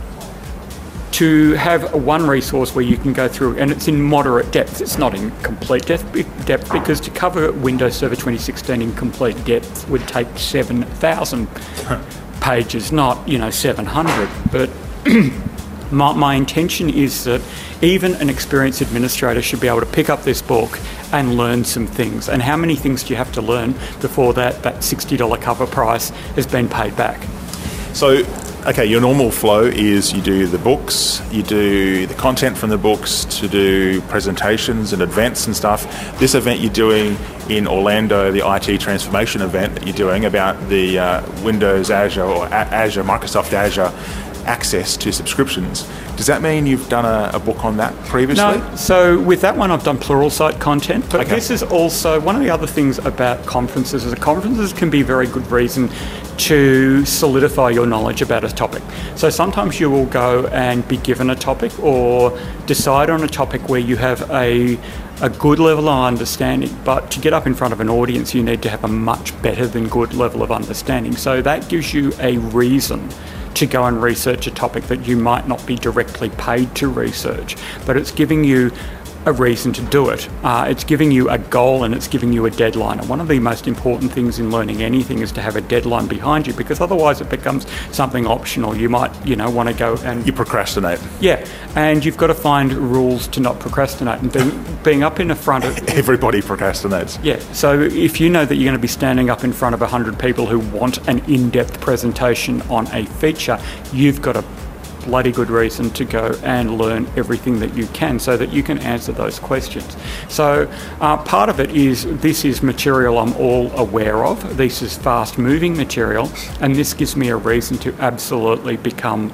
to have one resource where you can go through, and it's in moderate depth, it's not in complete depth, depth because to cover Windows Server twenty sixteen in complete depth would take seven thousand pages, not, you know, seven hundred. But my, my intention is that even an experienced administrator should be able to pick up this book and learn some things. And how many things do you have to learn before that, that sixty dollars cover price has been paid back? So, okay, your normal flow is you do the books, you do the content from the books, to do presentations and events and stuff. This event you're doing in Orlando, the I T transformation event that you're doing about the uh, Windows Azure or A- Azure, Microsoft Azure access to subscriptions. Does that mean you've done a, a book on that previously? No, so with that one I've done Pluralsight content, but Okay. this is also one of the other things about conferences is that conferences can be a very good reason to solidify your knowledge about a topic. So sometimes you will go and be given a topic or decide on a topic where you have a a good level of understanding, but to get up in front of an audience you need to have a much better than good level of understanding. So that gives you a reason to go and research a topic that you might not be directly paid to research, but it's giving you a reason to do it. Uh, it's giving you a goal and it's giving you a deadline. And one of the most important things in learning anything is to have a deadline behind you, because otherwise it becomes something optional. You might, you know, want to go and... You procrastinate. Yeah, and you've got to find rules to not procrastinate. And being, being up in the front of... Everybody procrastinates. Yeah, so if you know that you're going to be standing up in front of one hundred people who want an in-depth presentation on a feature, you've got a bloody good reason to go and learn everything that you can so that you can answer those questions. So uh, part of it is this is material I'm all aware of. This is fast-moving material, and this gives me a reason to absolutely become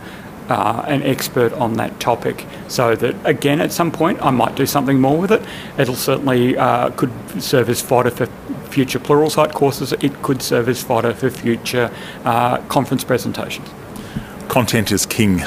uh, an expert on that topic, so that again at some point I might do something more with it. It'll certainly uh, could serve as fodder for future Pluralsight courses. It could serve as fodder for future uh, conference presentations. Content is king.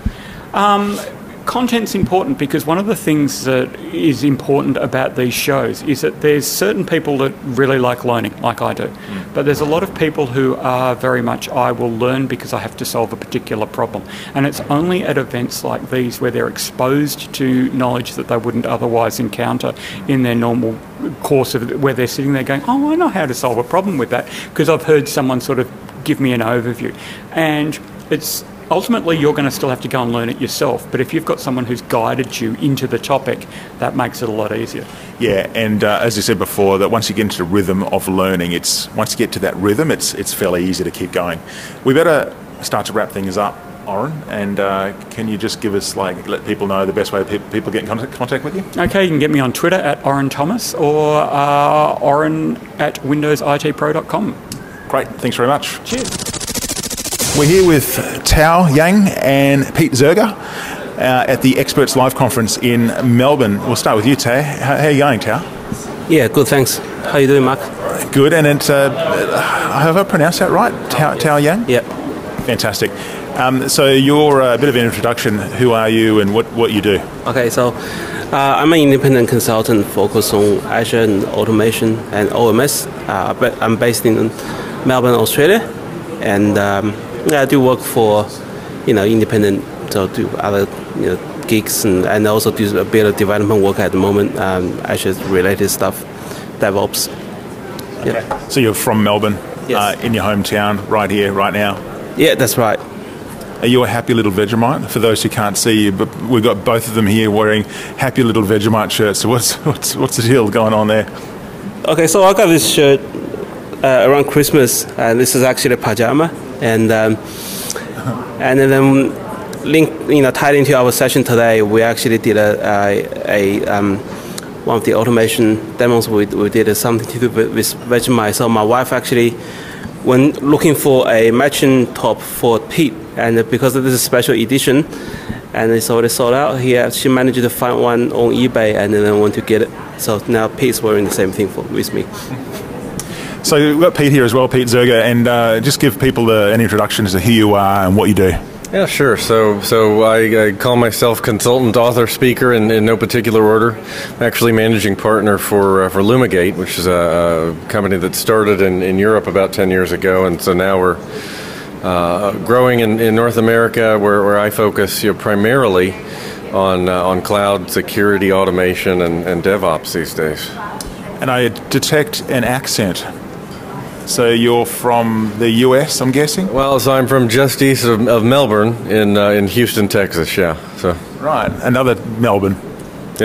Um, Content's important because one of the things that is important about these shows is that there's certain people that really like learning, like I do. Mm. But there's a lot of people who are very much, I will learn because I have to solve a particular problem. And it's only at events like these where they're exposed to knowledge that they wouldn't otherwise encounter in their normal course of where they're sitting there going, oh, I know how to solve a problem with that because I've heard someone sort of give me an overview. And it's ultimately, you're going to still have to go and learn it yourself. But if you've got someone who's guided you into the topic, that makes it a lot easier. Yeah, and uh, as I said before, that once you get into the rhythm of learning, it's once you get to that rhythm, it's it's fairly easy to keep going. We better start to wrap things up, Oren. And uh, can you just give us, like, let people know the best way pe- people get in contact, contact with you? Okay, you can get me on Twitter at Oren Thomas or uh, Oren at windows I T pro dot com. Great, thanks very much. Cheers. We're here with Tao Yang and Pete Zerger uh, at the Experts Live Conference in Melbourne. We'll start with you, Tao. How, how are you going, Tao? Yeah, good, thanks. How are you doing, Mark? Good, and it's, uh, have I pronounced that right? Tao, Tao Yang? Yeah. Fantastic. Um, so you're a bit of an introduction. Who are you and what, what you do? Okay, so uh, I'm an independent consultant focused on Azure and automation and O M S. Uh, but I'm based in Melbourne, Australia, and um, I do work for, you know, independent, so do other, you know, gigs, and, and also do a bit of development work at the moment, um, Azure-related stuff, DevOps. Okay. Yeah. So you're from Melbourne, Yes. uh, in your hometown, right here, right now. Yeah, that's right. Are you a happy little Vegemite? For those who can't see you, but we've got both of them here wearing happy little Vegemite shirts. So what's what's what's the deal going on there? Okay, so I got this shirt uh, around Christmas, and this is actually a pajama, and um, and then link, you know, tied into our session today, we actually did a a, a um, one of the automation demos. We we did something to do with, with Vegemite. So my wife actually, when looking for a matching top for Pete, and because this is a special edition, and it's already sold out, he she managed to find one on eBay, and then I want to get it. So now Pete's wearing the same thing for, with me. So we've got Pete here as well, Pete Zerger, and uh, just give people the, an introduction as to who you are and what you do. Yeah, sure. So so I, I call myself consultant, author, speaker in, in no particular order. I'm actually managing partner for uh, for Lumigate, which is a, a company that started in, in Europe about ten years ago, and so now we're uh, growing in, in North America, where, where I focus, you know, primarily on uh, on cloud security, automation, and, and DevOps these days. And I detect an accent. So you're from the U S, I'm guessing? Well, so I'm from just east of, of Melbourne in uh, in Houston, Texas. Yeah. So. Right, another Melbourne. Yeah,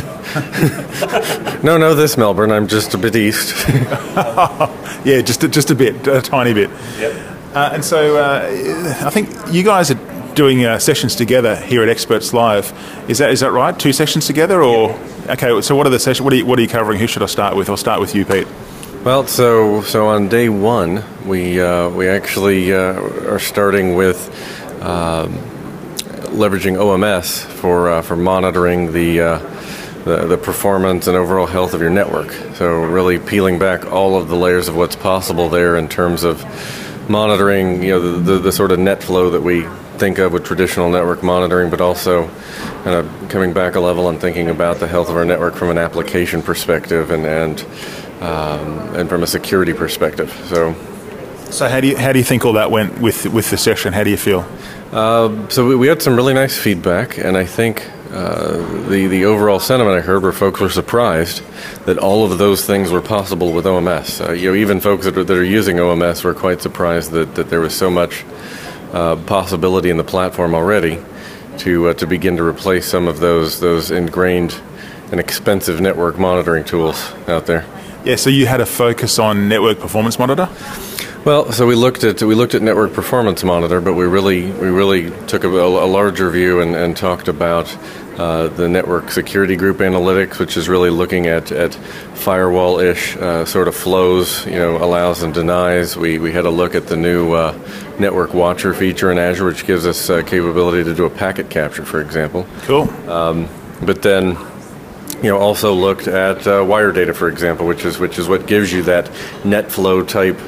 yeah. no, no, this Melbourne. I'm just a bit east. Yeah, just a, just a bit, a tiny bit. Yep. Uh, and so uh, I think you guys are doing uh, sessions together here at Experts Live. Is that is that right? Two sessions together, or okay? So what are the sessions? What are you, what are you covering? Who should I start with? I'll start with you, Pete. Well, so so on day one, we uh, we actually uh, are starting with um, leveraging O M S for uh, for monitoring the, uh, the the performance and overall health of your network. So really peeling back all of the layers of what's possible there in terms of monitoring, you know, the, the, the sort of net flow that we think of with traditional network monitoring, but also kind of coming back a level and thinking about the health of our network from an application perspective and and um, and from a security perspective. So, so how do you how do you think all that went with with the session? How do you feel? Uh, so we, we had some really nice feedback, and I think uh, the the overall sentiment I heard were folks were surprised that all of those things were possible with O M S. Uh, you know, even folks that are, that are using O M S were quite surprised that, that there was so much uh, possibility in the platform already to uh, to begin to replace some of those those ingrained and expensive network monitoring tools out there. Yeah, so you had a focus on Network Performance Monitor? Well, so we looked at we looked at Network Performance Monitor, but we really we really took a, a larger view and, and talked about uh, the network security group analytics, which is really looking at, at firewall-ish uh, sort of flows, you know, allows and denies. We, we had a look at the new uh, network watcher feature in Azure, which gives us uh, capability to do a packet capture, for example. Cool. Um, but then, you know, also looked at uh, wire data, for example, which is which is what gives you that NetFlow type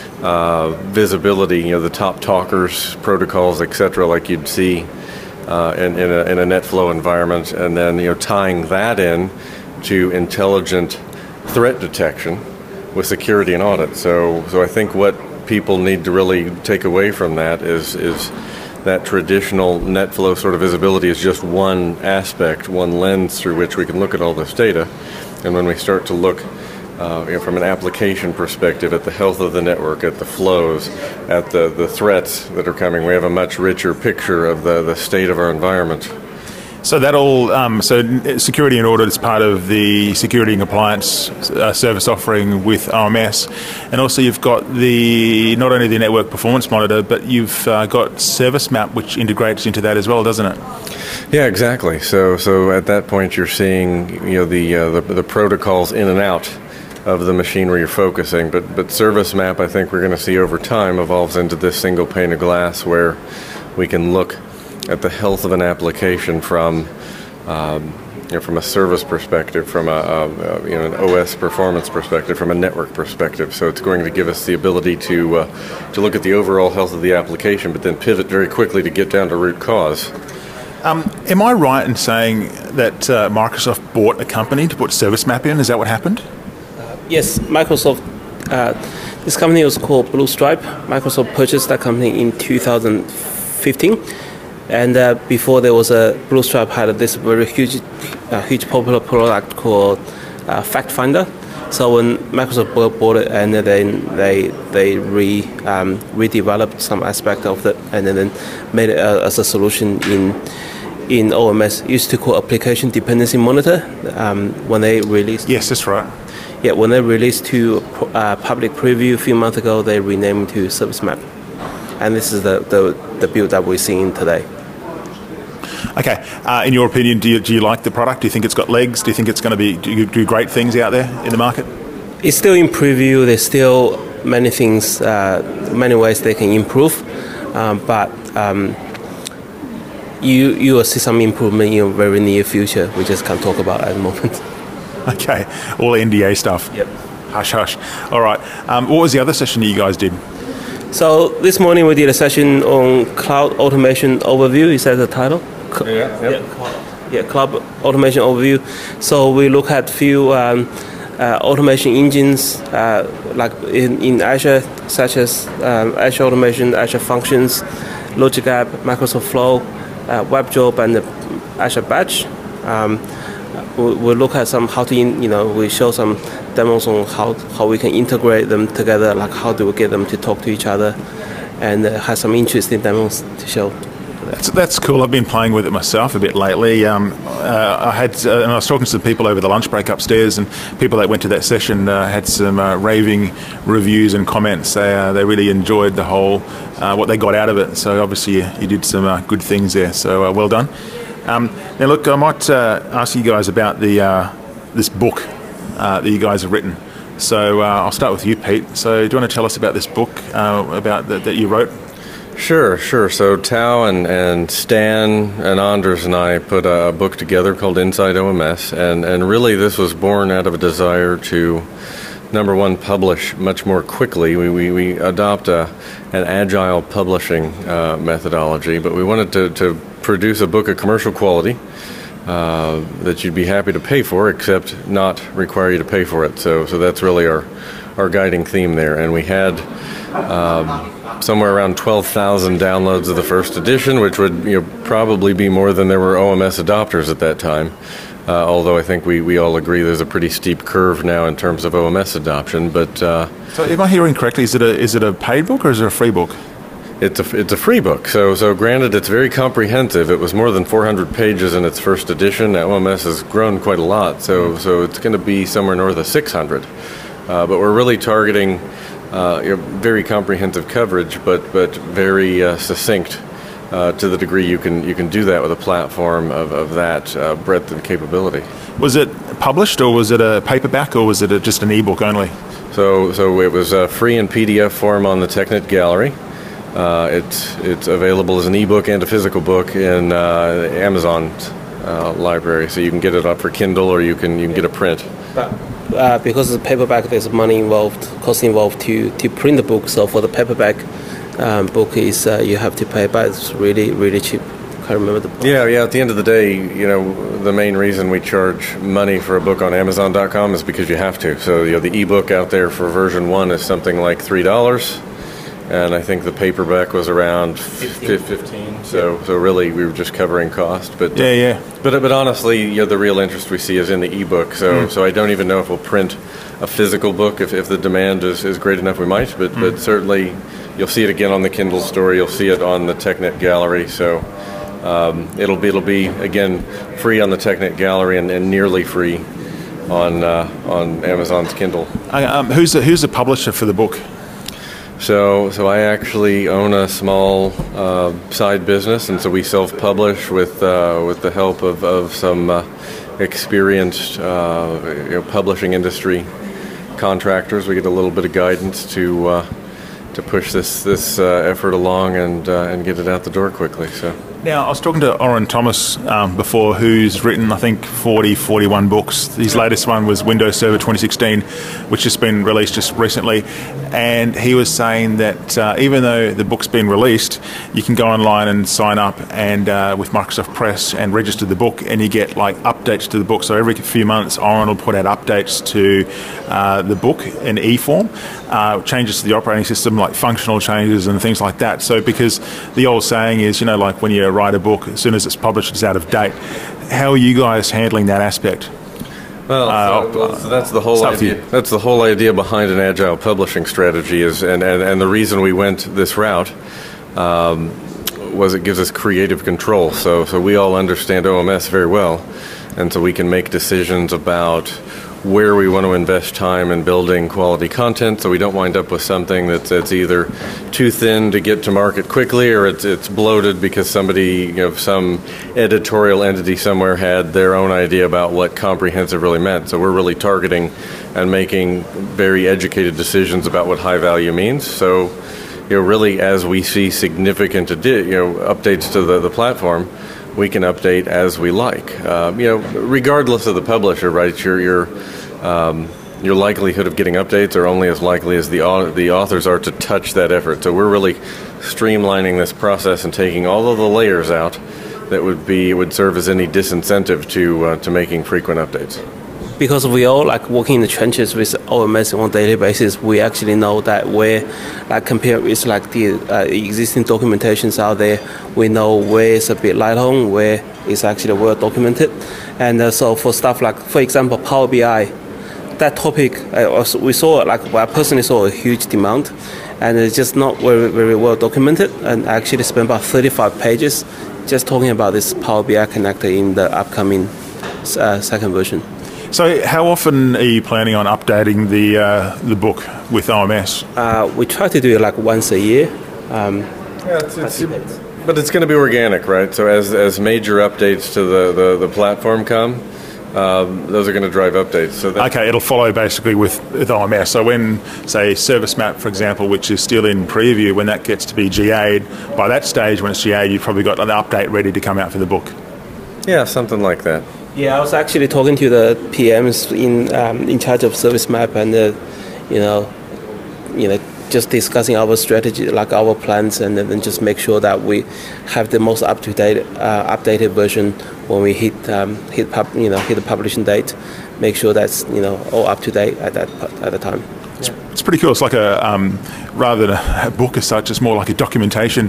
uh, visibility. You know, the top talkers, protocols, et cetera, like you'd see uh, in in a, in a NetFlow environment, and then you know tying that in to intelligent threat detection with security and audit. So, so I think what people need to really take away from that is is. that traditional NetFlow sort of visibility is just one aspect, one lens through which we can look at all this data. And when we start to look uh, you know, from an application perspective at the health of the network, at the flows, at the, the threats that are coming, we have a much richer picture of the, the state of our environment. So that all, um, so security and audit is part of the security and compliance uh, service offering with O M S, and also you've got the not only the network performance monitor, but you've uh, got Service Map, which integrates into that as well, doesn't it? Yeah, exactly. So, so at that point, you're seeing you know the uh, the, the protocols in and out of the machine where you're focusing, but but Service Map, I think we're going to see over time evolves into this single pane of glass where we can look at the health of an application from, um, you know, from a service perspective, from a, a, a you know an O S performance perspective, from a network perspective. So it's going to give us the ability to uh, to look at the overall health of the application, but then pivot very quickly to get down to root cause. Um, am I right in saying that uh, Microsoft bought a company to put Service Map in? Is that what happened? Uh, yes, Microsoft. Uh, this company was called Blue Stripe. Microsoft purchased that company in two thousand fifteen. And uh, before there was a Blue Stripe had this very huge, uh, huge popular product called uh, Fact Finder. So when Microsoft bought it, and then they they re um, redeveloped some aspect of it, and then made it uh, as a solution in in O M S. It used to call Application Dependency Monitor. Um, when they released. Yes, that's right. Yeah, when they released to uh, public preview a few months ago, they renamed to Service Map, and this is the the, the build that we're seeing today. Okay. Uh, in your opinion, do you, do you like the product? Do you think it's got legs? Do you think it's going to be do, do great things out there in the market? It's still in preview. There's still many things, uh, many ways they can improve, um, but um, you you will see some improvement in the very near future. We just can't talk about it at the moment. Okay. All N D A stuff. Yep. Hush, hush. All right. Um, what was the other session you guys did? So this morning we did a session on cloud automation overview. Is that the title? Yeah, yep. yeah, yeah, cloud automation overview. So we look at few um, uh, automation engines uh, like in, in Azure, such as um, Azure Automation, Azure Functions, Logic App, Microsoft Flow, uh, WebJob, and Azure Batch. Um, we, we look at some how to, in, you know, we show some demos on how how we can integrate them together, like how do we get them to talk to each other, and uh, have some interesting demos to show. That's, that's cool. I've been playing with it myself a bit lately. Um, uh, I had, uh, and I was talking to some people over the lunch break upstairs, and people that went to that session uh, had some uh, raving reviews and comments. They uh, they really enjoyed the whole uh, what they got out of it. So obviously you, you did some uh, good things there. So uh, well done. Um, now look, I might uh, ask you guys about the uh, this book uh, that you guys have written. So uh, I'll start with you, Pete. So do you want to tell us about this book uh, about the, that you wrote? Sure, sure. So Tao and, and Stan and Anders and I put a book together called Inside O M S, and, and really this was born out of a desire to, number one, publish much more quickly. We, we, we adopt a, an agile publishing uh, methodology, but we wanted to, to produce a book of commercial quality uh, that you'd be happy to pay for, except not require you to pay for it. So, so that's really our, our guiding theme there. And we had Um, somewhere around twelve thousand downloads of the first edition, which would you know, probably be more than there were O M S adopters at that time. Uh, although I think we, we all agree there's a pretty steep curve now in terms of O M S adoption. But uh, so, am I hearing correctly? Is it a is it a paid book or is it a free book? It's a it's a free book. So so granted, it's very comprehensive. It was more than four hundred pages in its first edition. Now O M S has grown quite a lot, so so it's going to be somewhere north of six hundred. Uh, but we're really targeting Uh, you know, very comprehensive coverage, but but very uh, succinct uh, to the degree you can you can do that with a platform of, of that uh, breadth and capability. Was it published, or was it a paperback, or was it a, just an ebook only? So so it was uh, free in P D F form on the TechNet Gallery. Uh, it's it's available as an ebook and a physical book in uh, Amazon uh, library, so you can get it up for Kindle, or you can you can get a print. But uh, because of the paperback, there's money involved, cost involved to, to print the book. So for the paperback um, book, is uh, you have to pay, but it's really really cheap. Can't remember the price. Yeah, yeah. At the end of the day, you know, the main reason we charge money for a book on Amazon dot com is because you have to. So you know, the ebook out there for version one is something like three dollars. And I think the paperback was around fifteen. fifteen. So, so really, we were just covering cost. But yeah, yeah. But but honestly, you know, the real interest we see is in the ebook. So, mm. so I don't even know if we'll print a physical book if, if the demand is, is great enough. We might, but mm. but certainly, you'll see it again on the Kindle store. You'll see it on the TechNet Gallery. So, um, it'll be it'll be again free on the TechNet Gallery and, and nearly free on uh, on Amazon's Kindle. Uh, um, who's the, who's the publisher for the book? So, so I actually own a small uh, side business, and so we self-publish with uh, with the help of of some uh, experienced uh, you know, publishing industry contractors. We get a little bit of guidance to uh, to push this this uh, effort along and uh, and get it out the door quickly. So. Now, I was talking to Oren Thomas um, before, who's written, I think, forty, forty-one books. His latest one was Windows Server twenty sixteen, which has been released just recently. And he was saying that uh, even though the book's been released, you can go online and sign up and uh, with Microsoft Press and register the book, and you get like updates to the book. So every few months, Oren will put out updates to uh, the book in e-form, uh, changes to the operating system, like functional changes and things like that. So because the old saying is, you know, like when you write a book, as soon as it's published, it's out of date. How are you guys handling that aspect? Well, uh, so, well so that's the whole idea. That's the whole idea behind an agile publishing strategy. Is and, and, and the reason we went this route um, was it gives us creative control. So so we all understand O M S very well, and so we can make decisions about where we want to invest time in building quality content, so we don't wind up with something that's, that's either too thin to get to market quickly, or it's it's bloated because somebody, you know, some editorial entity somewhere had their own idea about what comprehensive really meant. So we're really targeting and making very educated decisions about what high value means. So, you know, really, as we see significant adi- you know updates to the, the platform, we can update as we like. Uh, you know, regardless of the publisher, right? Your your um, your likelihood of getting updates are only as likely as the the authors are to touch that effort. So we're really streamlining this process and taking all of the layers out that would be would serve as any disincentive to uh, to making frequent updates. Because we all like working in the trenches with O M S on a daily basis, we actually know that where, like compared with like the uh, existing documentations out there, we know where it's a bit light on, where it's actually well documented. And uh, so for stuff like, for example, Power B I, that topic, uh, also we saw, like well, I personally saw a huge demand, and it's just not very, very well documented. And I actually spent about thirty-five pages just talking about this Power B I connector in the upcoming uh, second version. So how often are you planning on updating the uh, the book with O M S? Uh, we try to do it like once a year. Um, yeah, it's, it's, but it's going to be organic, right? So as as major updates to the, the, the platform come, um, those are going to drive updates. So that okay, it'll follow basically with, with O M S. So when, say, Service Map, for example, which is still in preview, when that gets to be G A'd, by that stage when it's G A'd, you've probably got an update ready to come out for the book. Yeah, something like that. Yeah, I was actually talking to the P Ms in um, in charge of Service Map, and uh, you know, you know, just discussing our strategy, like our plans, and then just make sure that we have the most up to date, uh, updated version when we hit um, hit pub, you know hit the publishing date. Make sure that's you know all up to date at that at the time. It's, it's pretty cool. It's like a um, rather than a book as such, it's more like a documentation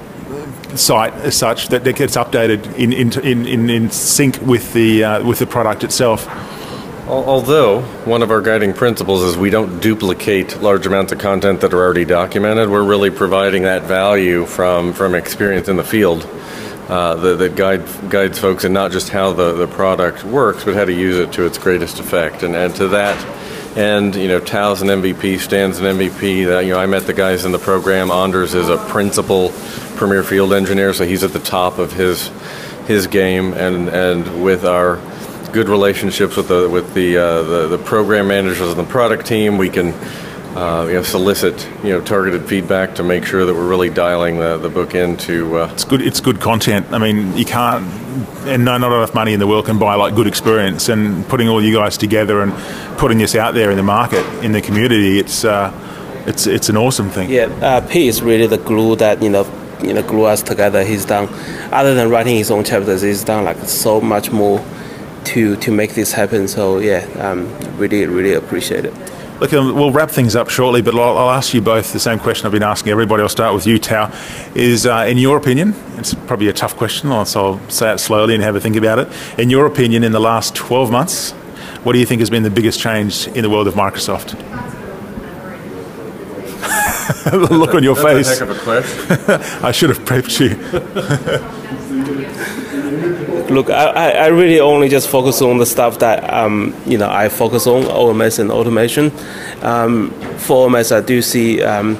site as such that, that gets updated in in, in, in in sync with the uh, with the product itself. Although one of our guiding principles is we don't duplicate large amounts of content that are already documented, we're really providing that value from, from experience in the field uh, that, that guide, guides folks in not just how the, the product works, but how to use it to its greatest effect. And, and to that end, you know, Tao's an M V P, Stan's an M V P. That, you know, I met the guys in the program. Anders is a principal premier field engineer, so he's at the top of his his game, and and with our good relationships with the with the uh, the, the program managers and the product team, we can uh, you know, solicit you know targeted feedback to make sure that we're really dialing the, the book into. Uh, it's good. It's good content. I mean, you can't, and no, not enough money in the world can buy like good experience. And putting all you guys together and putting this out there in the market, in the community, it's uh, it's it's an awesome thing. Yeah, uh, Pete is really the glue that you know. you know, glue us together. He's done, other than writing his own chapters, he's done like so much more to to make this happen. So yeah, um, really, really appreciate it. Look, um, we'll wrap things up shortly, but I'll, I'll ask you both the same question I've been asking everybody. I'll start with you, Tao. Is, uh, in your opinion, it's probably a tough question, so I'll say it slowly and have a think about it. In your opinion, in the last twelve months, what do you think has been the biggest change in the world of Microsoft? The look on your That's face. a heck of a question. I should have prepped you. Look, I, I really only just focus on the stuff that um, you know I focus on, O M S and automation. Um, for O M S, I do see um,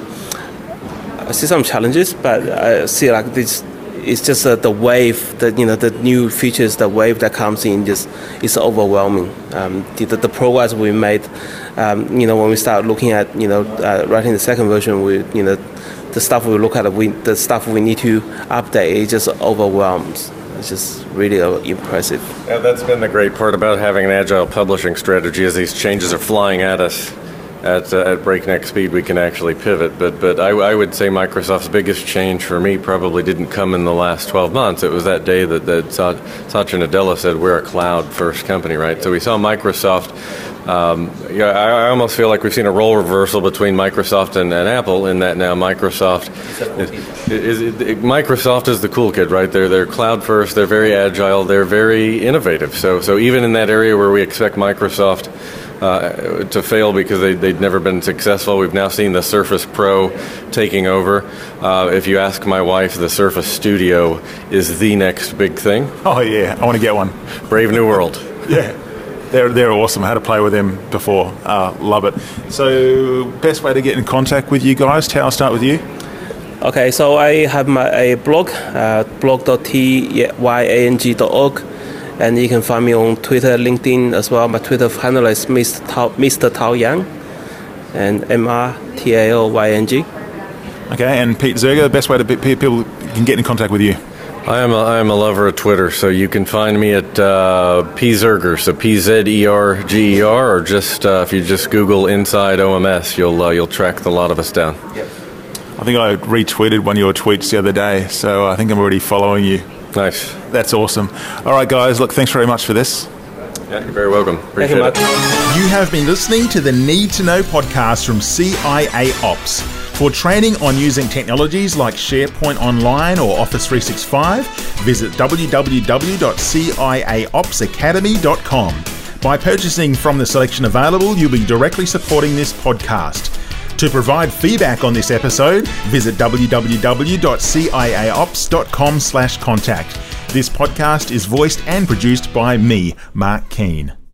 I see some challenges, but I see like this. It's just uh, the wave, that you know, the new features, the wave that comes in, just is overwhelming. Um, the, the, the progress we made, um, you know, when we start looking at, you know, uh, writing the second version, we, you know, the stuff we look at, we, the stuff we need to update, it just overwhelms. It's just really uh, impressive. Yeah, that's been the great part about having an agile publishing strategy, is these changes are flying at us. At, uh, at breakneck speed, we can actually pivot. But but I, I would say Microsoft's biggest change for me probably didn't come in the last twelve months. It was that day that, that Satya Nadella said we're a cloud-first company, right? So we saw Microsoft. Um, yeah, I, I almost feel like we've seen a role reversal between Microsoft and, and Apple, in that now Microsoft is, is, is, is Microsoft is the cool kid, right? They're they're cloud first. They're very agile. They're very innovative. So so even in that area where we expect Microsoft Uh, to fail because they, they'd never been successful, we've now seen the Surface Pro taking over. Uh, if you ask my wife, the Surface Studio is the next big thing. Oh yeah, I want to get one. Brave New World. Yeah, they're they're awesome. I had to play with them before. Uh, love it. So, best way to get in contact with you guys? Tao, I'll start with you. Okay, so I have my a blog, uh, blog dot tyang dot org. And you can find me on Twitter, LinkedIn as well. My Twitter handle is Mister Tao, Mister Tao Yang, and M R T A O Y N G. Okay, and Pete Zerger, the best way to be, people can get in contact with you? I am a, I am a lover of Twitter, so you can find me at uh, P Zerger, so P Z E R G E R, or just uh, if you just Google Inside O M S, you'll uh, you'll track a lot of us down. Yep. I think I retweeted one of your tweets the other day, so I think I'm already following you. Nice. That's awesome. All right, guys, look, thanks very much for this. Yeah, you're very welcome. Appreciate Thank you, it. You have been listening to the Need to Know podcast from C I A Ops. For training on using technologies like SharePoint Online or Office three sixty-five, visit w w w dot c i a ops academy dot com. By purchasing from the selection available, you'll be directly supporting this podcast. To provide feedback on this episode, visit w w w dot c i a ops dot com slash contact. This podcast is voiced and produced by me, Mark Keane.